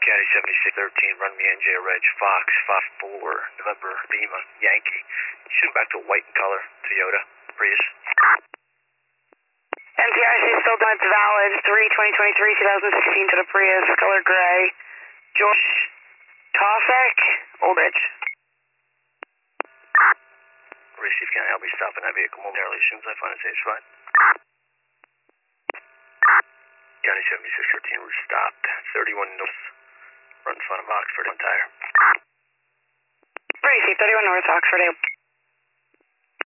County 7613, run me NJ Reg Fox 54 November Lima Yankee. Shoot back to white in color Toyota Prius. NCIC still done, it's valid. 3/2023, 2016 to the Prius, color gray. George Cossack, Old Ridge. Receive County, I'll be stopping that vehicle momentarily as soon as I find a safe spot. County 7613, we're stopped. 31 North, run in front of Oxford on tire. Receive 31 North, Oxford.